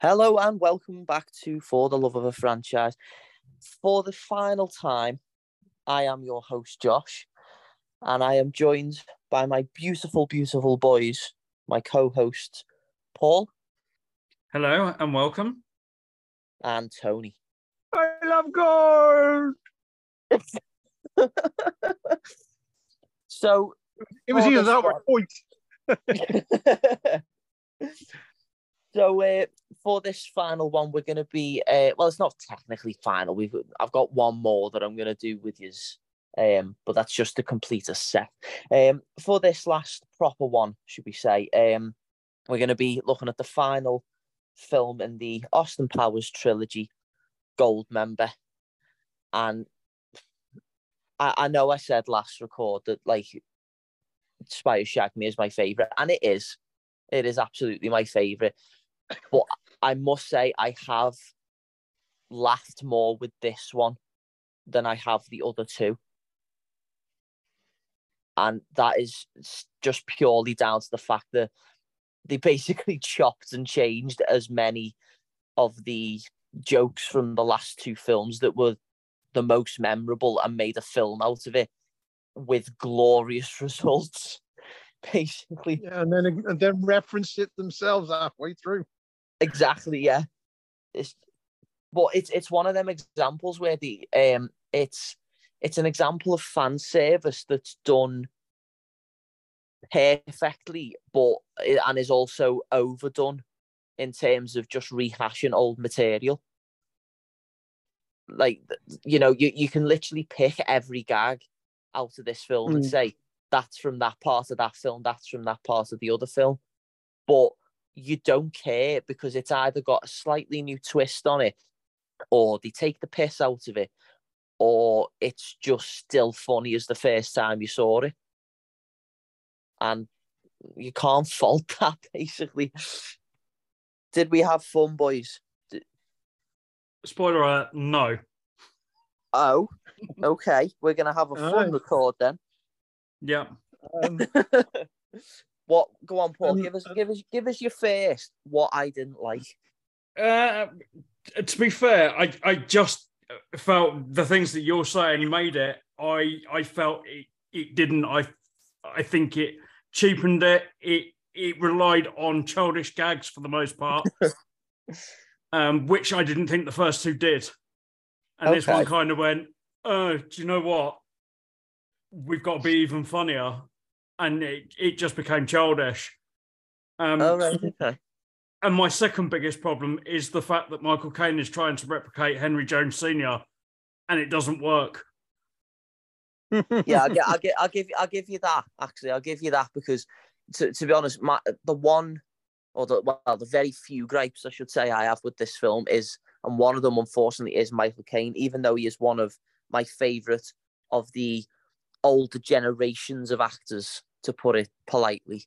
Hello and welcome back to For the Love of a Franchise. For the final time, I am your host, Josh, and I am joined by my beautiful, beautiful boys, my co-hosts, Paul. Hello and welcome. And Tony. I love gold! So, it was either that or point. So for this final one, we're going to be, well, it's not technically final. I've got one more that I'm going to do with yous, but that's just to complete a set. For this last proper one, should we say, we're going to be looking at the final film in the Austin Powers trilogy, Goldmember. And I know I said last record that, like, Spy Who Shagged Me is my favourite, and it is. It is absolutely my favourite. But I must say, I have laughed more with this one than I have the other two. And that is just purely down to the fact that they basically chopped and changed as many of the jokes from the last two films that were the most memorable and made a film out of it with glorious results, basically. Yeah, and then referenced it themselves halfway through. Exactly, yeah. It's one of them examples where it's an example of fan service that's done perfectly, and is also overdone in terms of just rehashing old material. Like, you know, you can literally pick every gag out of this film and say, that's from that part of that film, that's from that part of the other film. But you don't care because it's either got a slightly new twist on it, or they take the piss out of it, or it's just still funny as the first time you saw it. And you can't fault that, basically. Did we have fun, boys? Spoiler alert, no. Oh, okay. We're going to have a fun record then. Yeah. What? Go on, Paul. Give us your first. What I didn't like. To be fair, I just felt the things that you're saying made it. I felt it didn't. I think it cheapened it. It relied on childish gags for the most part, which I didn't think the first two did. And this one kind of went, do you know what? We've got to be even funnier. And it just became childish. Okay. And my second biggest problem is the fact that Michael Caine is trying to replicate Henry Jones Sr. and it doesn't work. Yeah, I'll give you that. Actually, I'll give you that because, to be honest, the very few gripes I should say I have with this film is, and one of them unfortunately is Michael Caine, even though he is one of my favourite of the older generations of actors, to put it politely.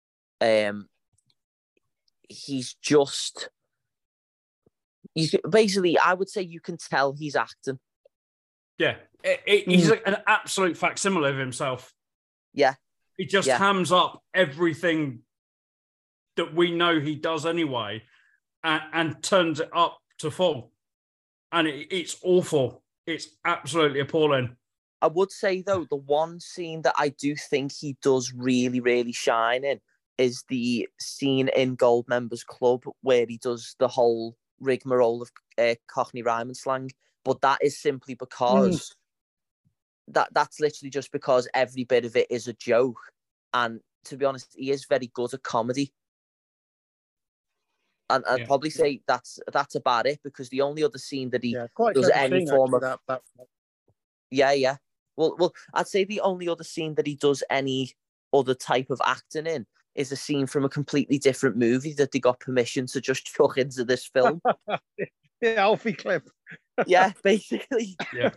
He's just, basically, I would say you can tell he's acting. Yeah, he's an absolute facsimile of himself. Yeah. He just hams up everything that we know he does anyway and turns it up to full. And it's awful. It's absolutely appalling. I would say, though, the one scene that I do think he does really, really shine in is the scene in Goldmember's Club where he does the whole rigmarole of Cockney rhyme and slang. But that is simply because that's literally just because every bit of it is a joke. And to be honest, he is very good at comedy. And I'd probably say that's about it, because the only other scene that he does any form of... that. Yeah. Well, I'd say the only other scene that he does any other type of acting in is a scene from a completely different movie that they got permission to just chuck into this film. Alfie clip. Yeah, basically. Yeah.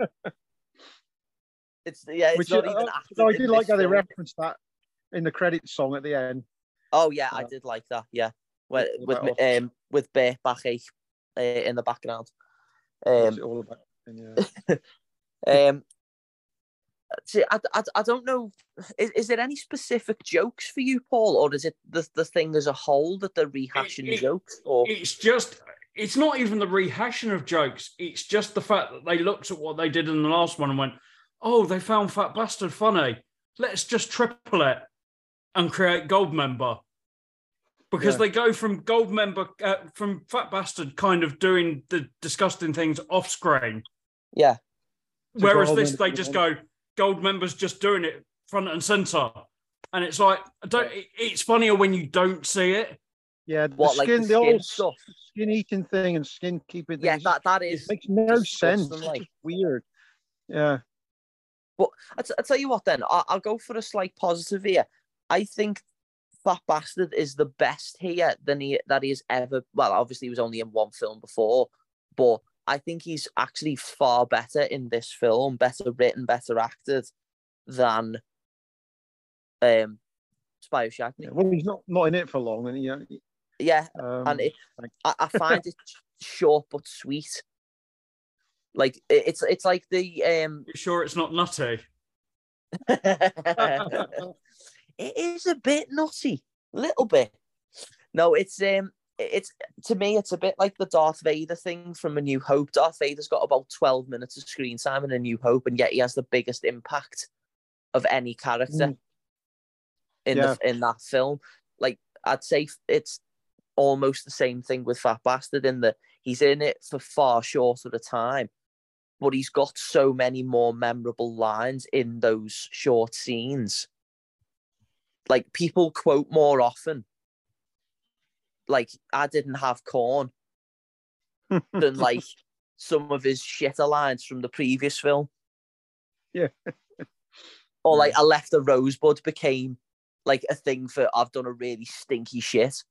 It's not even acting. I did like how they referenced that in the credits song at the end. Oh yeah, I did like that. Yeah, with Burt Bacharach in the background. What's it all about? See, I don't know. Is there any specific jokes for you, Paul, or is it the thing as a whole that they're rehashing jokes? Or It's not even the rehashing of jokes. It's just the fact that they looked at what they did in the last one and went, "Oh, they found Fat Bastard funny. Let's just triple it and create Goldmember." Because they go from Goldmember, from Fat Bastard kind of doing the disgusting things off screen. Yeah. Whereas this, they just go, Goldmember's just doing it front and center. And it's like, it's funnier when you don't see it. Yeah, the old stuff, skin eating thing and skin keeping thing. Yeah, that is. It makes no sense. Like, it's weird. Yeah. But I tell you what, then I'll go for a slight positive here. I think Fat Bastard is the best here that he has ever. Well, obviously he was only in one film before, but I think he's actually far better in this film, better written, better acted than Spyro Shagney. Yeah, well, he's not in it for long, and yeah, and I find it short but sweet. Like it's like the You sure it's not nutty? It is a bit nutty, a little bit. No, it's to me, it's a bit like the Darth Vader thing from A New Hope. Darth Vader's got about 12 minutes of screen time in A New Hope, and yet he has the biggest impact of any character in that film. Like, I'd say it's almost the same thing with Fat Bastard in that he's in it for far shorter a time, but he's got so many more memorable lines in those short scenes. Like, people quote more often, like, "I didn't have corn," than like some of his shitter lines from the previous film. Yeah. Or like, "I left a rosebud" became like a thing for "I've done a really stinky shit."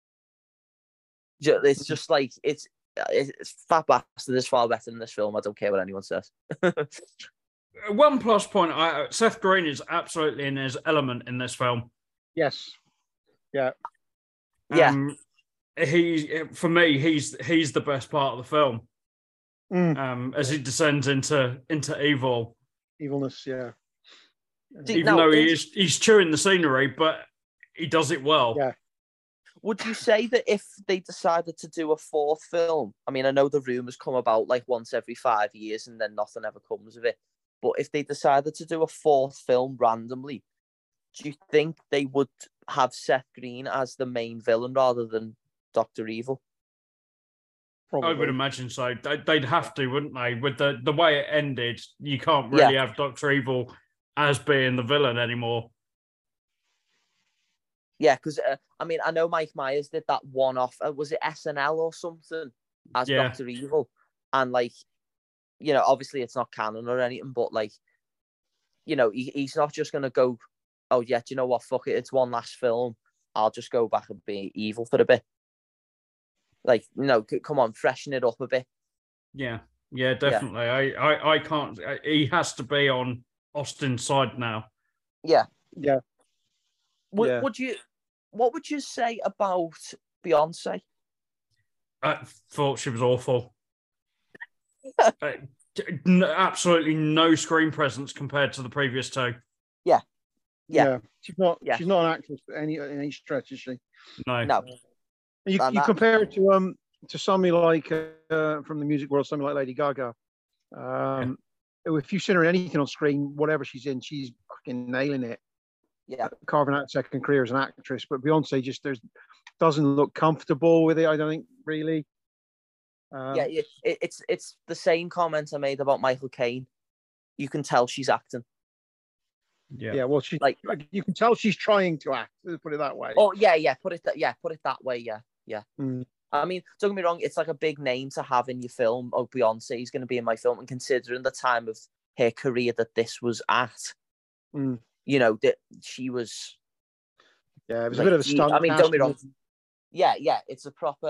It's just like, it's Fat Bastard is far better than this film. I don't care what anyone says. One plus point, Seth Green is absolutely in his element in this film. Yes. Yeah. Yeah. For me, he's the best part of the film. As he descends into evilness, yeah. Even though he's chewing the scenery, but he does it well. Yeah. Would you say that if they decided to do a fourth film, I mean, I know the rumours come about like once every 5 years and then nothing ever comes of it, but if they decided to do a fourth film randomly, do you think they would have Seth Green as the main villain rather than Dr. Evil? Probably. I would imagine so. They'd have to, wouldn't they? With the way it ended, you can't really have Dr. Evil as being the villain anymore. Yeah, because I mean, I know Mike Myers did that one-off. Was it SNL or something as Dr. Evil? And like, you know, obviously it's not canon or anything, but like, you know, he's not just gonna go, "Oh yeah, do you know what? Fuck it, it's one last film. I'll just go back and be evil for a bit." Like, you know, come on, freshen it up a bit. Yeah, definitely. Yeah. I can't. He has to be on Austin's side now. Yeah. Would you? What would you say about Beyonce? I thought she was awful. Absolutely no screen presence compared to the previous two. Yeah. She's not an actress in any stretch, is she? No. You compare it to somebody like from the music world, somebody like Lady Gaga. If you've seen her in anything on screen, whatever she's in, she's fucking nailing it. Yeah, carving out a second career as an actress. But Beyonce just doesn't look comfortable with it, I don't think, really. It's the same comments I made about Michael Caine. You can tell she's acting. Yeah. Well, she like you can tell she's trying to act. Let's put it that way. Oh yeah. Put it that way. Yeah. I mean, don't get me wrong. It's like a big name to have in your film. Oh, Beyonce is going to be in my film, and considering the time of her career that this was at, you know, that she was. Yeah, it was like, a bit of a stunt. I mean, don't get me wrong. Yeah. It's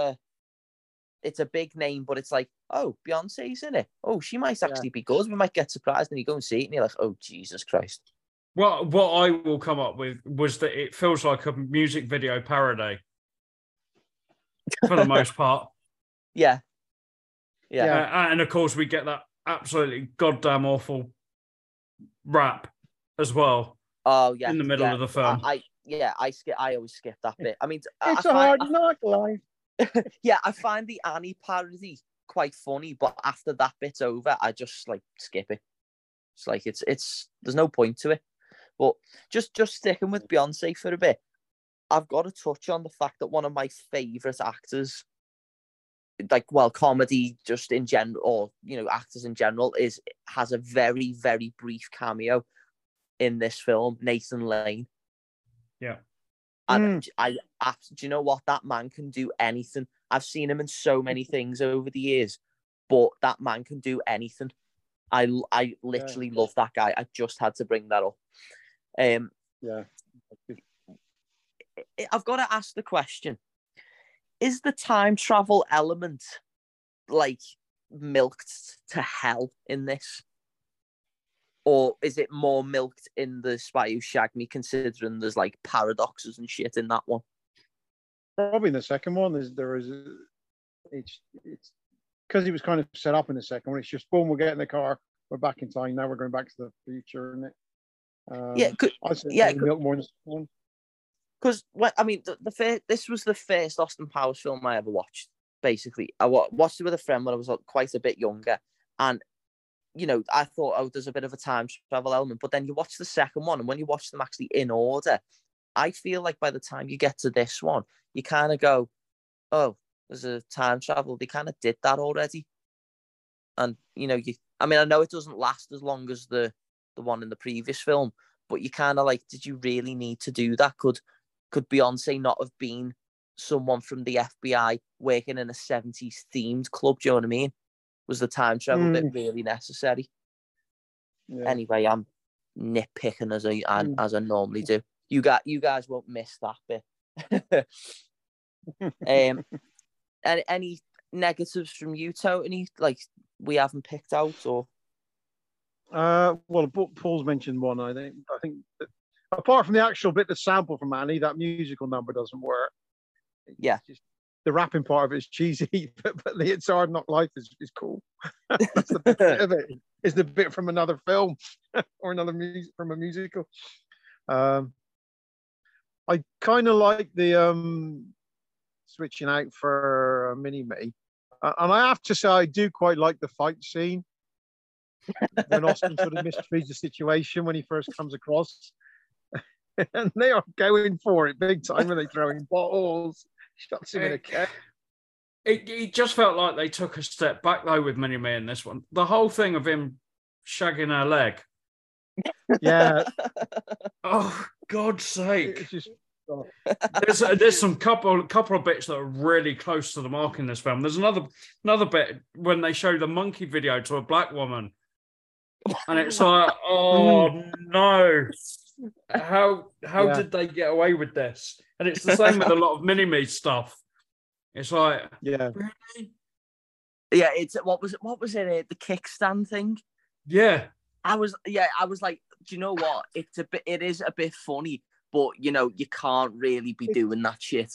a big name, but it's like, oh, Beyonce's in it. Oh, she might actually be good. We might get surprised, and you go and see it, and you're like, oh, Jesus Christ. Well, what I will come up with was that it feels like a music video parody for the most part. Yeah. And of course, we get that absolutely goddamn awful rap as well. Oh yeah, in the middle of the film. I always skip that bit. I mean, it's a hard knock life. Yeah, I find the Annie parody quite funny, but after that bit's over, I just like skip it. It's like it's there's no point to it. But just sticking with Beyonce for a bit, I've got to touch on the fact that one of my favorite actors, like, well, comedy just in general, or actors in general, has a very, very brief cameo in this film, Nathan Lane. Yeah. And do you know what? That man can do anything. I've seen him in so many things over the years, but that man can do anything. I literally love that guy. I just had to bring that up. Yeah. I've got to ask the question: is the time travel element like milked to hell in this? Or is it more milked in the Spy Who Shagged Me, considering there's like paradoxes and shit in that one? Probably in the second one, it's because he was kind of set up in the second one. It's just boom, we'll get in the car, we're back in time. Now we're going back to the future, isn't it? Milk more in the second one. Because I mean, this was the first Austin Powers film I ever watched. Basically, I watched it with a friend when I was quite a bit younger, and I thought, there's a bit of a time travel element. But then you watch the second one, and when you watch them actually in order, I feel like by the time you get to this one, you kind of go, oh, there's a time travel. They kind of did that already. And, I know it doesn't last as long as the one in the previous film, but you kind of like, did you really need to do that? Could Beyonce not have been someone from the FBI working in a 70s themed club? Do you know what I mean? Was the time travel bit really necessary? Yeah. Anyway, I'm nitpicking as I normally do. You guys won't miss that bit. Any negatives from you, Tony? Like we haven't picked out, or? Well, Paul's mentioned one. I think that, apart from the actual bit, the sample from Annie, that musical number doesn't work. Yeah. The rapping part of it is cheesy, but the It's Hard Knock Life is cool. That's the bit of it. Is the bit from another film or another from a musical. I kind of like the switching out for Mini-Me. And I have to say, I do quite like the fight scene when Austin sort of mysteries the situation when he first comes across. And they are going for it big time when they throw in bottles. Shots him in a cage. It just felt like they took a step back though with Mini-Me in this one. The whole thing of him shagging her leg. Yeah. Oh, God's sake. There's some couple of bits that are really close to the mark in this film. There's another bit when they show the monkey video to a black woman. And it's like, oh no. How did they get away with this? And it's the same with a lot of Mini-Me stuff. It's like, really? Yeah, it's what was it? The kickstand thing. Yeah, I was like, do you know what? It is a bit funny, but you can't really be doing that shit.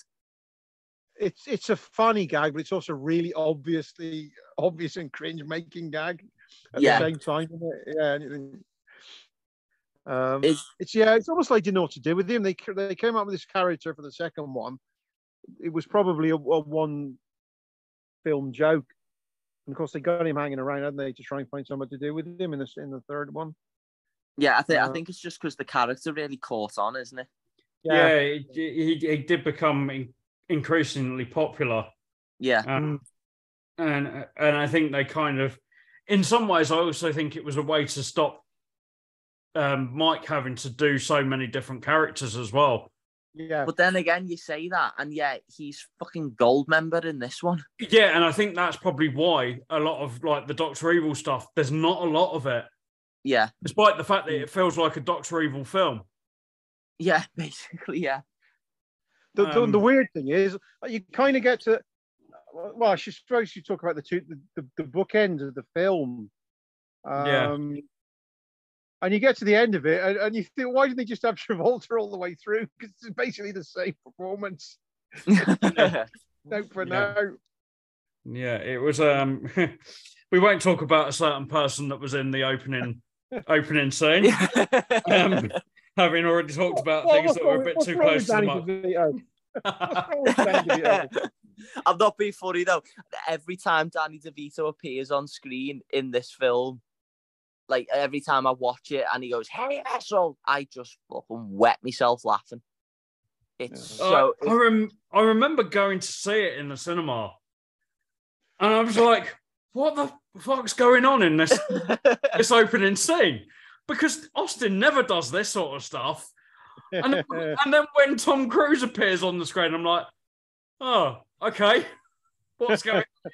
It's a funny gag, but it's also really obvious and cringe making gag at the same time. Isn't it? It's almost like you know what to do with him. They came up with this character for the second one. It was probably a one film joke, and of course they got him hanging around, hadn't they, to try and find something to do with him in the third one. Yeah, I think it's just because the character really caught on, isn't it? Yeah, he did become increasingly popular. Yeah, and I think they kind of, in some ways, I also think it was a way to stop Mike having to do so many different characters as well. Yeah. But then again, you say that, and yet he's fucking gold member in this one. Yeah, and I think that's probably why a lot of like the Dr. Evil stuff, there's not a lot of it. Yeah. Despite the fact that it feels like a Dr. Evil film. Yeah, basically, yeah. The weird thing is, you kind of get to, well, I suppose you talk about the bookends of the film. And you get to the end of it, and you think, why didn't they just have Travolta all the way through? Because it's basically the same performance. Note for note. Yeah, it was. We won't talk about a certain person that was in the opening opening scene. Having already talked about things that were a bit too close to the mark. I'm not being funny though. Every time Danny DeVito appears on screen in this film, like every time I watch it and he goes, "Hey, asshole," I just fucking wet myself laughing. It's so. I remember going to see it in the cinema, and I was like, "What the fuck's going on in this this opening scene?" Because Austin never does this sort of stuff. And then when Tom Cruise appears on the screen, I'm like, "Oh, okay, what's going on?"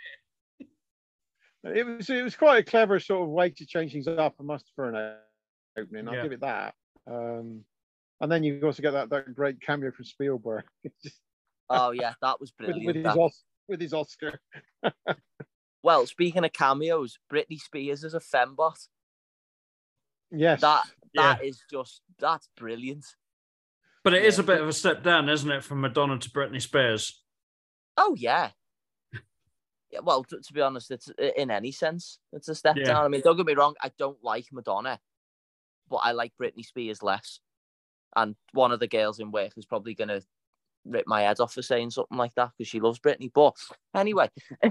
It was quite a clever sort of way to change things up, I must, for an opening. I'll give it that. And then you also get that great cameo from Spielberg. Oh yeah, that was brilliant. With his Oscar. Well, speaking of cameos, Britney Spears is a fembot. Yes, that's brilliant. But it is a bit of a step down, isn't it, from Madonna to Britney Spears? Oh yeah. Yeah, well, to be honest, it's in any sense, it's a step down. I mean, don't get me wrong, I don't like Madonna, but I like Britney Spears less. And one of the girls in work is probably going to rip my head off for saying something like that because she loves Britney. But anyway,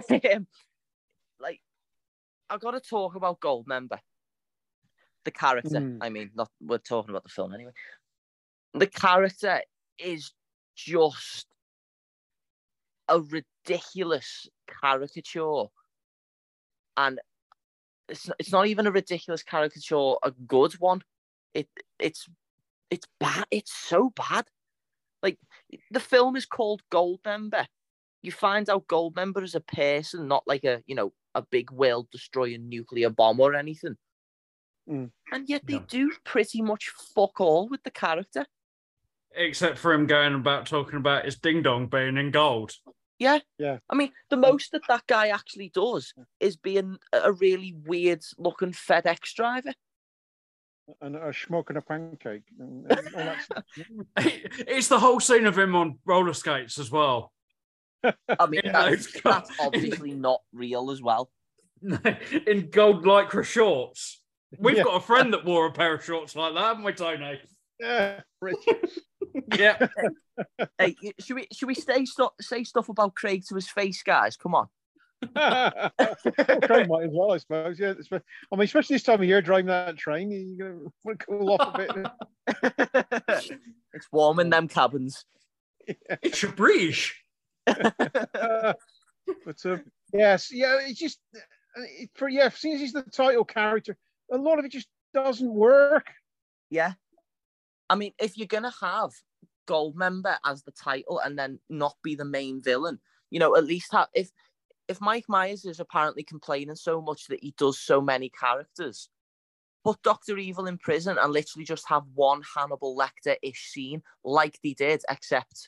like, I've got to talk about Goldmember. The character, I mean, we're talking about the film anyway. The character is just a ridiculous caricature, and it's not even a ridiculous caricature, a good one. It's bad. It's so bad. Like, the film is called Goldmember. You find out Goldmember is a person, not like a big world destroying nuclear bomb or anything. And yet they do pretty much fuck all with the character. Except for him going about talking about his ding dong being in gold. Yeah. I mean, the most that guy actually does is being a really weird looking FedEx driver. And smoking a pancake. And all that stuff. It's the whole scene of him on roller skates as well. I mean, that's obviously not real as well. In gold lycra shorts. We've got a friend that wore a pair of shorts like that, haven't we, Tony? Yeah, Rich. Yeah. Hey, should we say stuff about Craig to his face, guys? Come on. Craig might as well, I suppose. Yeah, I mean, especially this time of year, driving that train, you're gonna want to cool off a bit. It's warm in them cabins. Yeah. It's a breeze. But yes, yeah, it's just since he's the title character, a lot of it just doesn't work. Yeah. I mean, if you're going to have Goldmember as the title and then not be the main villain, at least if Mike Myers is apparently complaining so much that he does so many characters, put Dr. Evil in prison and literally just have one Hannibal Lecter-ish scene like they did, except,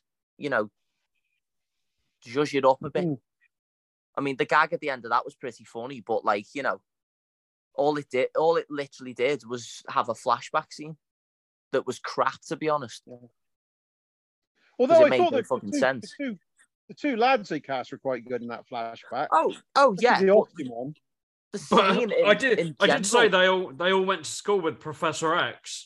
zhuzh it up a bit. I mean, the gag at the end of that was pretty funny, but all it literally did was have a flashback scene that was crap, to be honest. Yeah. Although I thought the two lads they cast were quite good in that flashback. Oh yeah. The Austin one. The scene I did say they all went to school with Professor X.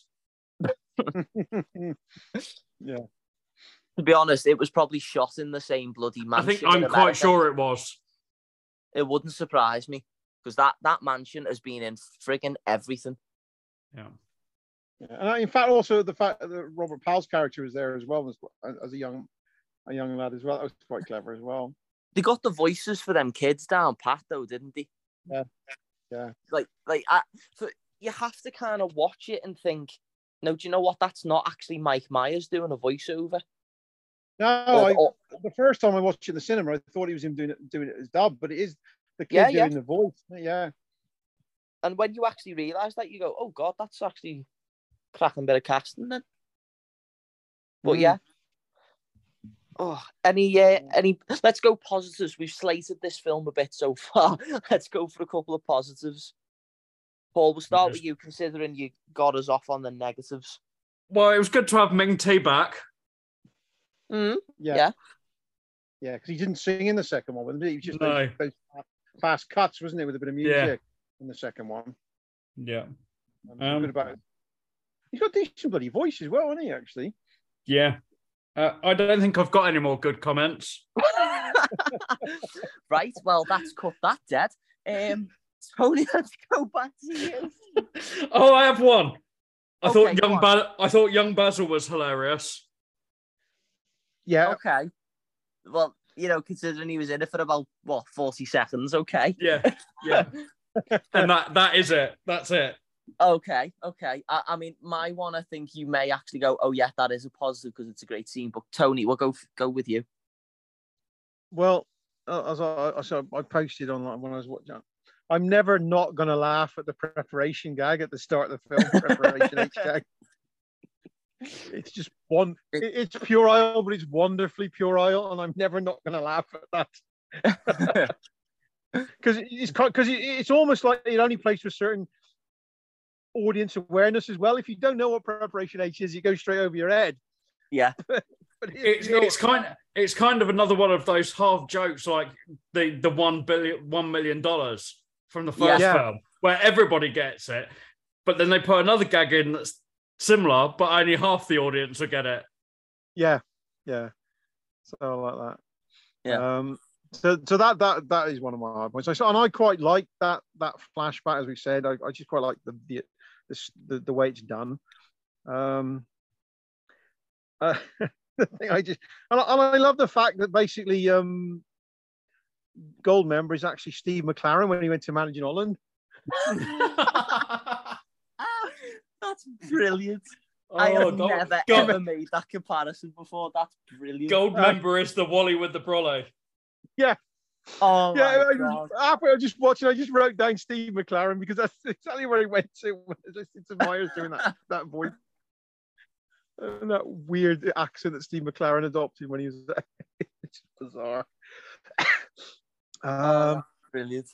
Yeah. To be honest, it was probably shot in the same bloody mansion. I think I'm quite sure it was. It wouldn't surprise me because that mansion has been in friggin' everything. Yeah. And in fact, also the fact that Robert Powell's character was there as well as a young lad as well. That was quite clever as well. They got the voices for them kids down pat though, didn't they? Yeah. You have to kind of watch it and think, no, do you know what? That's not actually Mike Myers doing a voiceover. No, the first time I watched it in the cinema, I thought he was him doing it as dub, but it is the kid doing the voice. Yeah. And when you actually realise that, you go, oh God, that's actually cracking bit of casting then. But yeah. Oh, any let's go positives. We've slated this film a bit so far. Let's go for a couple of positives. Paul, we'll start with you, considering you got us off on the negatives. Well, it was good to have Ming T back. Yeah, because he didn't sing in the second one, wasn't he? He was just those fast cuts, wasn't it, with a bit of music in the second one. Yeah. Good about it. He's got a decent bloody voice as well, hasn't he? Actually. Yeah. I don't think I've got any more good comments. Right. Well, that's cut that dead. Tony, let's go back to you. Oh, I have one. I Okay, thought young Basil was hilarious. Yeah. Okay. Well, considering he was in it for about 40 seconds. Okay. Yeah. And that is it. That's it. Okay. I mean, my one, I think you may actually go, oh yeah, that is a positive because it's a great scene. But Tony, we'll go with you. Well, as I posted online when I was watching, I'm never not going to laugh at the preparation gag at the start of the film. Preparation H gag. It's just it's puerile, but it's wonderfully puerile, and I'm never not going to laugh at that. Because it's almost like it only plays to a certain audience awareness as well. If you don't know what Preparation H is, it goes straight over your head. Yeah. But it's kind of another one of those half jokes, like the $1 million from the first film, where everybody gets it, but then they put another gag in that's similar, but only half the audience will get it. Yeah. So I like that. Yeah. So that is one of my hard points. And I quite like that flashback, as we said. I just quite like the way it's done. The thing I love the fact that basically Goldmember is actually Steve McLaren when he went to Managing Holland. That's brilliant. Oh, I have never ever made that comparison before. That's brilliant. Goldmember is the Wally with the brolly. Yeah. Oh yeah. God. After I just wrote down Steve McLaren because that's exactly where he went to. It's admires doing that voice. And that weird accent that Steve McLaren adopted when he was there. It's bizarre. Brilliant.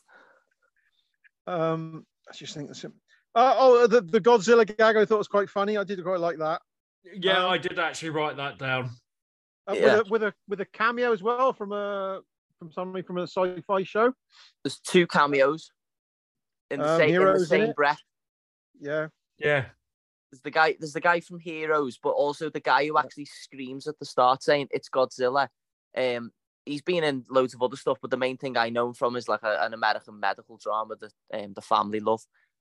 I just think that's the Godzilla gag I thought was quite funny. I did quite like that. Yeah, I did actually write that down. With a cameo as well from somebody from a sci-fi show. There's 2 cameos in the same breath. Yeah. There's the guy from Heroes, but also the guy who actually screams at the start saying it's Godzilla. He's been in loads of other stuff, but the main thing I know him from is like an American medical drama that the family love.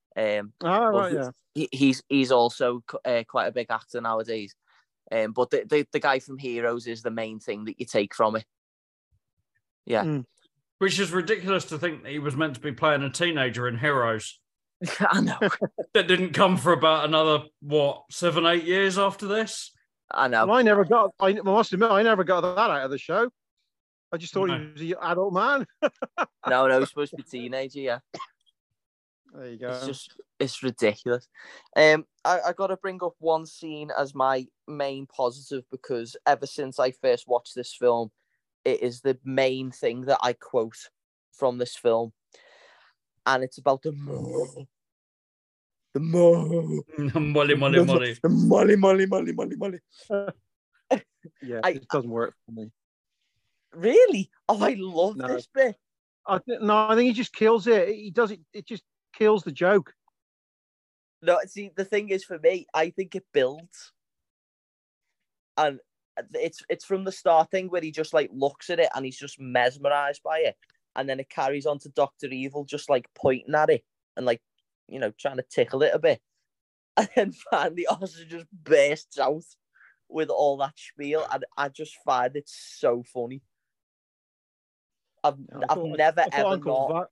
He's also quite a big actor nowadays. But the guy from Heroes is the main thing that you take from it. Yeah. Which is ridiculous to think that he was meant to be playing a teenager in Heroes. I know. That didn't come for about another, 7-8 years after this? I know. Well, I must admit, I never got that out of the show. I just thought he was an adult man. No, he's supposed to be a teenager, yeah. There you go. It's ridiculous. I got to bring up one scene as my main positive because ever since I first watched this film, it is the main thing that I quote from this film. And it's about the mo. The mo. Molly. The molly. Yeah, it doesn't work for me. Really? Oh, I love this bit. I think he just kills it. He does it. It just kills the joke. No, see, the thing is for me, I think it builds, and it's from the starting where he just like looks at it and he's just mesmerized by it, and then it carries on to Dr. Evil just like pointing at it and like trying to tickle it a bit, and then finally Oscar just bursts out with all that spiel, and I just find it so funny. I've never ever not.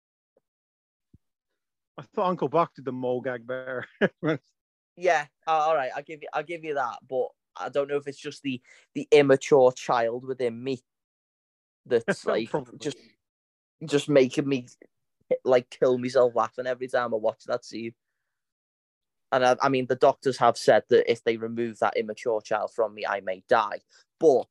I thought Uncle Buck did the mole gag better. Yeah, all right, I'll give you that, but I don't know if it's just the immature child within me that's like just making me like kill myself laughing every time I watch that scene. And I mean, the doctors have said that if they remove that immature child from me, I may die. But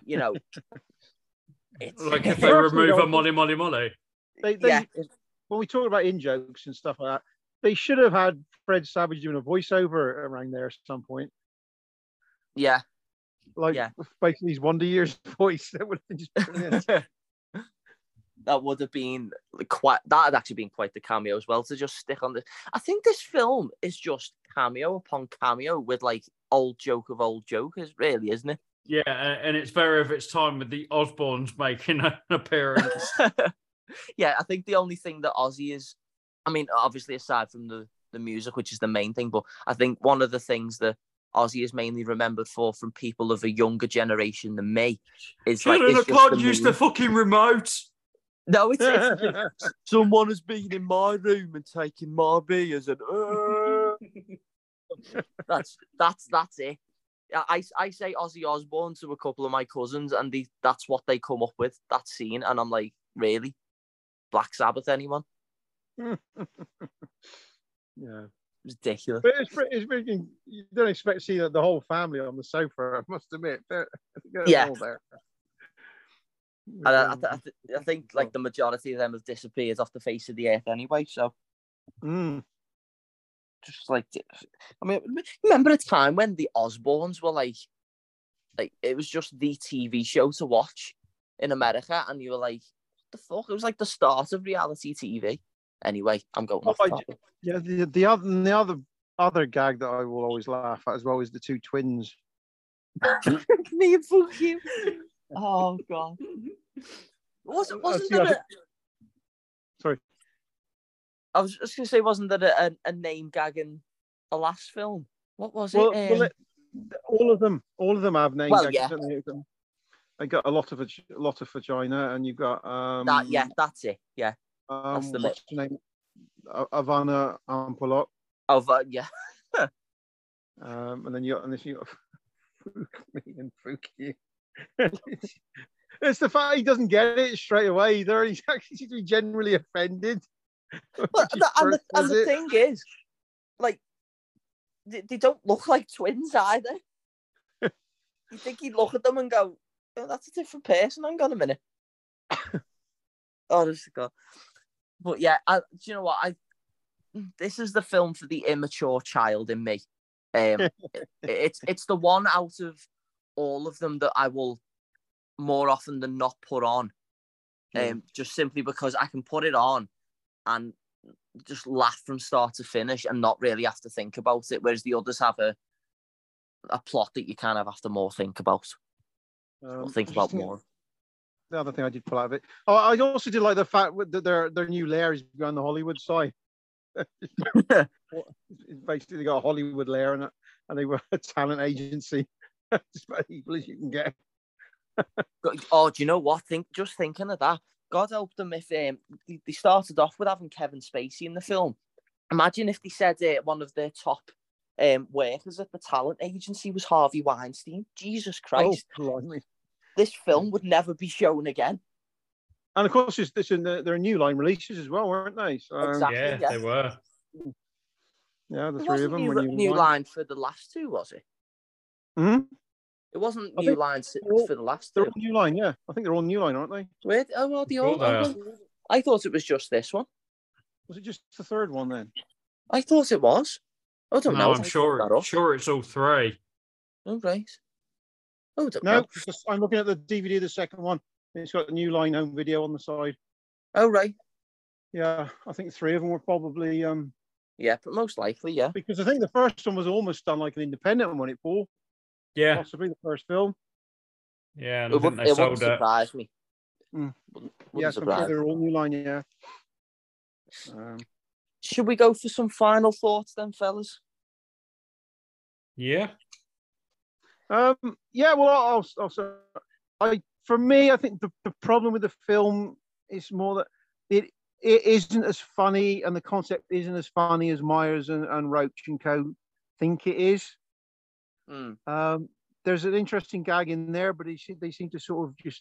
it's like if they remove a molly. When we talk about in-jokes and stuff like that, they should have had Fred Savage doing a voiceover around there at some point. Yeah. Basically his Wonder Years voice. That would have been just brilliant. That would have been quite. That had actually been quite the cameo as well to just stick on the. I think this film is just cameo upon cameo with like old joke of old joke, really, isn't it? Yeah, and it's very of its time with the Osbournes making an appearance. Yeah, I think the only thing that Ozzy is, I mean, obviously aside from the music, which is the main thing, but I think one of the things that Ozzy is mainly remembered for from people of a younger generation than me is like, I can't use the fucking remote. No, it's someone has been in my room and taken my beers and that's it. I say Ozzy Osbourne to a couple of my cousins, and that's what they come up with, that scene, and I'm like, really? Black Sabbath, anyone? Yeah, ridiculous. but it's really, you don't expect to see the whole family on the sofa. I must admit, yeah. All there. I think like the majority of them have disappeared off the face of the earth anyway. So, just like, I mean, remember a time when the Osbournes were like it was just the TV show to watch in America, and you were like, what the fuck? It was like the start of reality TV. Anyway, I'm going off topic. Yeah, the other gag that I will always laugh at as well is the two twins. Me and fuck you. Oh god. Wasn't there Sorry. I was just gonna say, wasn't there a name gag in the last film? What was it? All of them have name gags. Yeah. They got a lot of vagina, and you've got that's it. Yeah. What's the name? Ivana Ampolot. Yeah. And then you got me and Fuki. It's the fact he doesn't get it straight away either. He's actually generally offended. But the thing is, like, they don't look like twins either. You think he'd look at them and go, oh, that's a different person. Hang on a minute. Honest to God. But yeah, do you know what? This is the film for the immature child in me. It's the one out of all of them that I will more often than not put on, just simply because I can put it on and just laugh from start to finish and not really have to think about it, whereas the others have a plot that you kind of have to more think about or think about more. The other thing I did pull out of it, I also did like the fact that their new lair is on the Hollywood side. Basically, they got a Hollywood lair and they were a talent agency. As about evil as you can get. Oh, do you know what? Just thinking of that. God help them if they started off with having Kevin Spacey in the film. Imagine if they said one of their top workers at the talent agency was Harvey Weinstein. Jesus Christ. Oh, blimey. This film would never be shown again. And of course, there are New Line releases as well, weren't they? So, exactly. Yeah, they were. Yeah, the three of them. New Line for the last two, was it? Hmm? It wasn't New Line for the last two. They're all New Line, yeah. I think they're all New Line, aren't they? Wait, the old. I thought it was just this one. Was it just the third one then? I thought it was. I don't know. I'm sure it's all three. Oh, right. Oh, don't know. No, I'm looking at the DVD of the second one. It's got the New Line home video on the side. Oh, right. Yeah, I think three of them were probably. Yeah, but most likely, yeah. Because I think the first one was almost done like an independent one, it Paul. Yeah. Possibly the first film. Yeah, and it wouldn't surprise me. Yes, I'm sure they're all New Line, yeah. Should we go for some final thoughts then, fellas? Yeah. Yeah, well, for me, I think the problem with the film is more that it isn't as funny, and the concept isn't as funny as Myers and Roach and co think it is. There's an interesting gag in there, but they seem to sort of just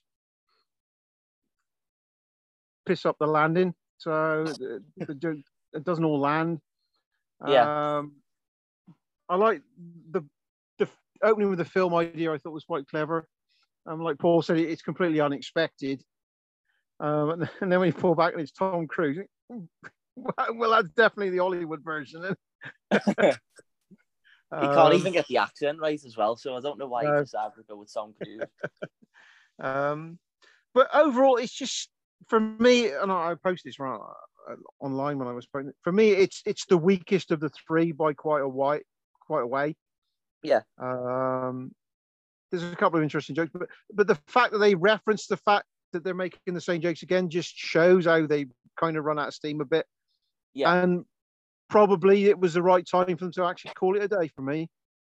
piss up the landing, so it doesn't all land. Yeah. I like the opening with the film idea. I thought was quite clever. Like Paul said, it's completely unexpected. And then when you pull back and it's Tom Cruise, well, that's definitely the Hollywood version. He can't even get the accent right as well, so I don't know why he decided to go with Tom Cruise. But overall, it's just for me, and I posted this online when I was posting. For me, it's the weakest of the three by quite a way. Yeah. There's a couple of interesting jokes, but the fact that they reference the fact that they're making the same jokes again just shows how they kind of run out of steam a bit. Yeah. And probably it was the right time for them to actually call it a day for me.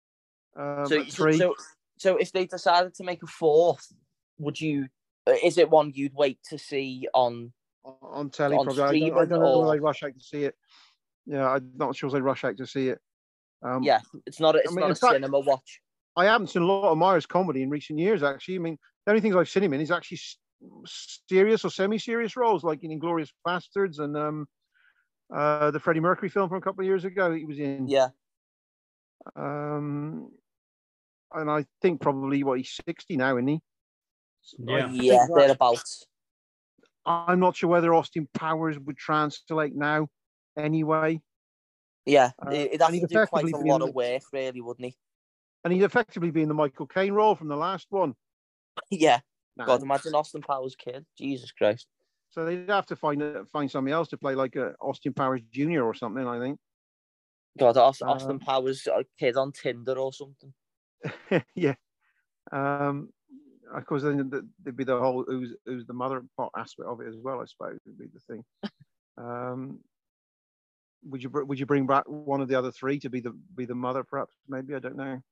So if they decided to make a fourth, would you? Is it one you'd wait to see on telly? on probably. I don't know whether they rush out to see it. Yeah, I'm not sure they rush out to see it. Yeah, it's not a cinema watch. I haven't seen a lot of Myers comedy in recent years, actually. I mean, the only things I've seen him in is actually serious or semi-serious roles, like in Inglourious Bastards and the Freddie Mercury film from a couple of years ago. He was in. Yeah. And I think probably he's 60 now, isn't he? Yeah, thereabouts. I'm not sure whether Austin Powers would translate now, anyway. Yeah, he'd have to do quite a lot of work, really, wouldn't he? And he'd effectively be in the Michael Caine role from the last one. Yeah. God, imagine Austin Powers' kid. Jesus Christ. So they'd have to find somebody else to play like a Austin Powers Jr. or something, I think. God, Austin Powers' kid on Tinder or something. Yeah. Of course, then there'd be the whole who's the mother part aspect of it as well, I suppose, would be the thing. Would you bring back one of the other three to be the mother, perhaps? Maybe, I don't know.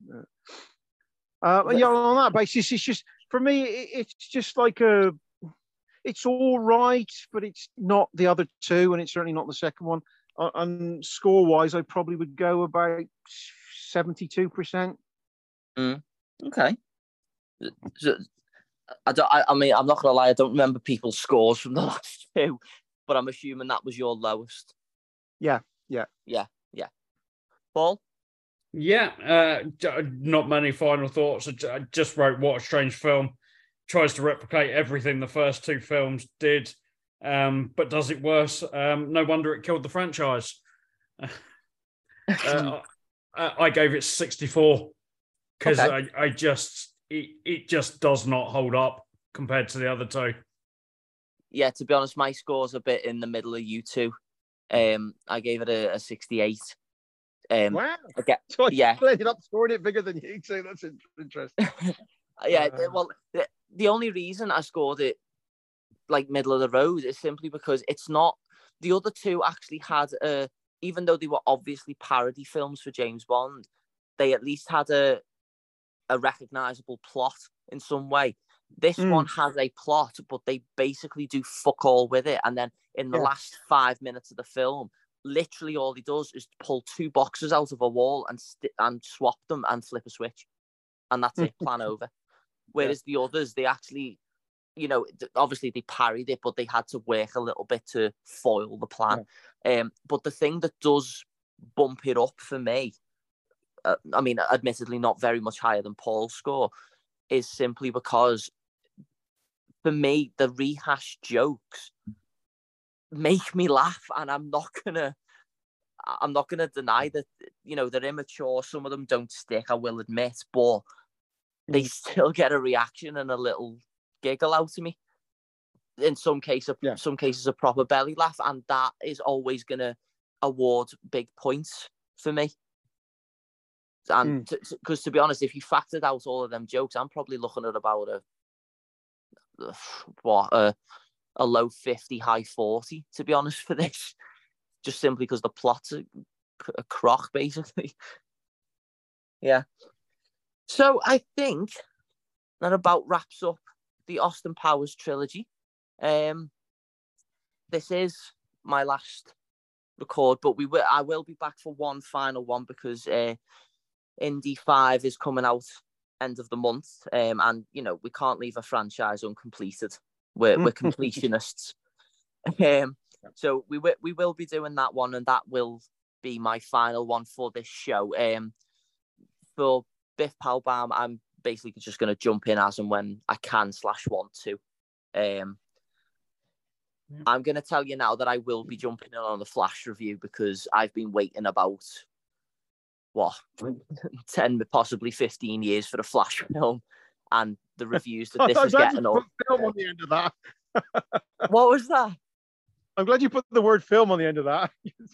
On that basis, it's just, for me, it's just like it's all right, but it's not the other two, and it's certainly not the second one. And score-wise, I probably would go about 72%. Okay. So, I mean, I'm not gonna lie, I don't remember people's scores from the last two, but I'm assuming that was your lowest. Yeah. Paul? Yeah, not many final thoughts. I just wrote, what a strange film. Tries to replicate everything the first two films did, but does it worse. No wonder it killed the franchise. I gave it 64 because it just does not hold up compared to the other two. Yeah, to be honest, my score's a bit in the middle of you two. I gave it a 68. Wow. Okay. So I ended up scoring it bigger than you, so that's interesting. Yeah, well, the only reason I scored it like middle of the road is simply because it's not, the other two actually had even though they were obviously parody films for James Bond, they at least had a recognizable plot in some way. This one has a plot, but they basically do fuck all with it. And then in the last 5 minutes of the film, literally all he does is pull two boxes out of a wall and swap them and flip a switch. And that's it, plan over. Whereas the others, they actually, obviously they parried it, but they had to work a little bit to foil the plan. But the thing that does bump it up for me, I mean, admittedly not very much higher than Paul's score, is simply because for me, the rehashed jokes make me laugh, and I'm not gonna deny that, they're immature. Some of them don't stick, I will admit, but they still get a reaction and a little giggle out of me. In some cases, a proper belly laugh, and that is always gonna award big points for me. And because to be honest, if you factored out all of them jokes, I'm probably looking at about a low 50, high 40, to be honest, for this. Just simply because the plot's a crock, basically. Yeah. So I think that about wraps up the Austin Powers trilogy. This is my last record, but I will be back for one final one because Indy 5 is coming out end of the month, and we can't leave a franchise uncompleted. We're completionists. So we will be doing that one, and that will be my final one for this show. For Biff Palbam, I'm basically just going to jump in as and when I can / want to. I'm going to tell you now that I will be jumping in on the Flash review because I've been waiting about 10, possibly 15 years for the Flash film, and the reviews that this is getting up. Film on the end of that. What was that? I'm glad you put the word film on the end of that.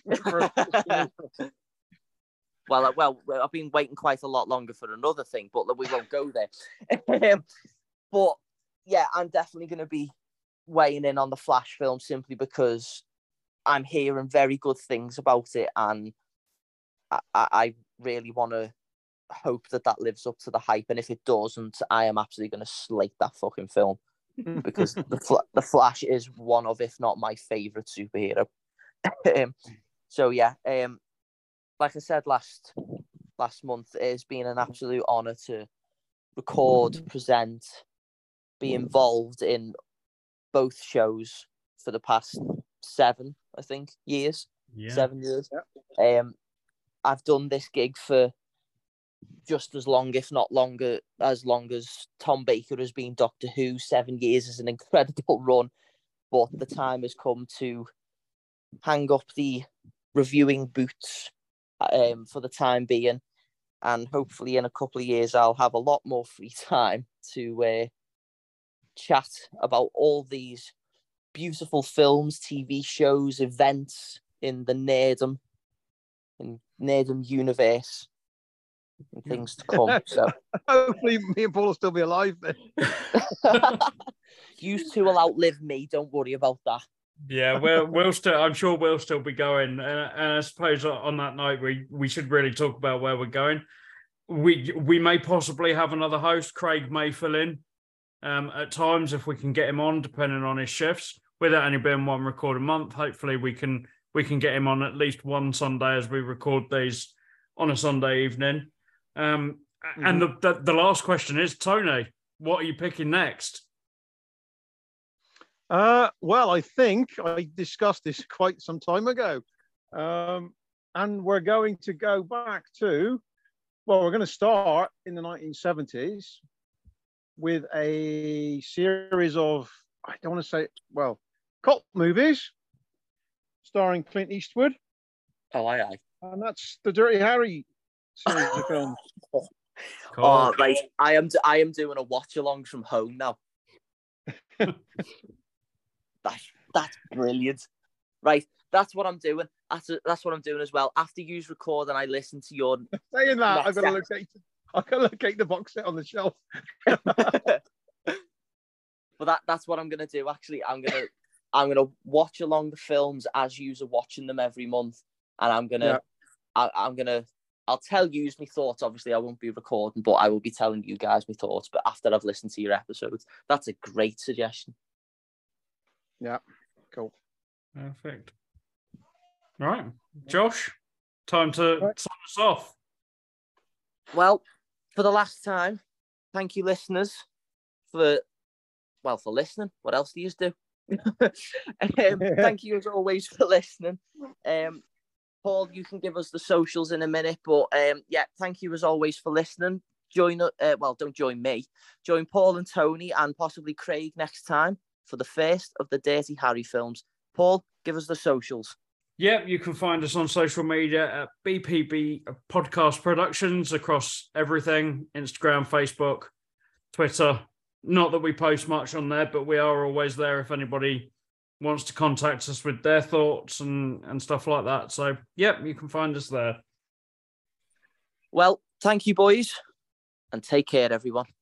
Well, I've been waiting quite a lot longer for another thing, but we won't go there. But yeah, I'm definitely going to be weighing in on the Flash film simply because I'm hearing very good things about it, and I really want to hope that lives up to the hype. And if it doesn't, I am absolutely going to slate that fucking film because the Flash is one of, if not my favorite superhero. So yeah, like I said last month, it has been an absolute honor to record, present, be involved in both shows for the past 7 years. Yeah. 7 years. I've done this gig for just as long, if not longer, as Tom Baker has been Doctor Who. 7 years is an incredible run, but the time has come to hang up the reviewing boots for the time being, and hopefully in a couple of years I'll have a lot more free time to chat about all these beautiful films, TV shows, events in the Nerdum universe and things to come. So hopefully me and Paul will still be alive then. You two will outlive me, don't worry about that. Yeah, I'm sure we'll still be going. And I suppose on that note, we should really talk about where we're going. We may possibly have another host. Craig may fill in at times if we can get him on, depending on his shifts. With it only being one record a month, hopefully we can get him on at least one Sunday as we record these on a Sunday evening. And the last question is, Tony, what are you picking next? Well, I think I discussed this quite some time ago. And we're going to go back to, we're going to start in the 1970s with a series of, I don't want to say, cult movies starring Clint Eastwood. Oh, aye. And that's the Dirty Harry series of films. Cool. Oh, right. I am doing a watch along from home now. That's brilliant. Right, that's what I'm doing. That's what I'm doing as well. After you record and I listen to your saying that, I've got to locate the box set on the shelf. But that's what I'm gonna do. Actually, I'm gonna watch along the films as you are watching them every month, and I'll tell you my thoughts. Obviously, I won't be recording, but I will be telling you guys my thoughts. But after I've listened to your episodes, that's a great suggestion. Yeah, cool. Perfect. All right, Josh, time to sign us off. Well, for the last time, thank you, listeners, for listening. What else do you do? Thank you as always for listening. Paul, you can give us the socials in a minute, but thank you as always for listening. Don't join me. Join Paul and Tony and possibly Craig next time for the first of the Dirty Harry films. Paul, give us the socials. Yep, you can find us on social media at BPB Podcast Productions across everything, Instagram, Facebook, Twitter. Not that we post much on there, but we are always there if anybody wants to contact us with their thoughts and stuff like that. So, yep, you can find us there. Well, thank you, boys, and take care, everyone.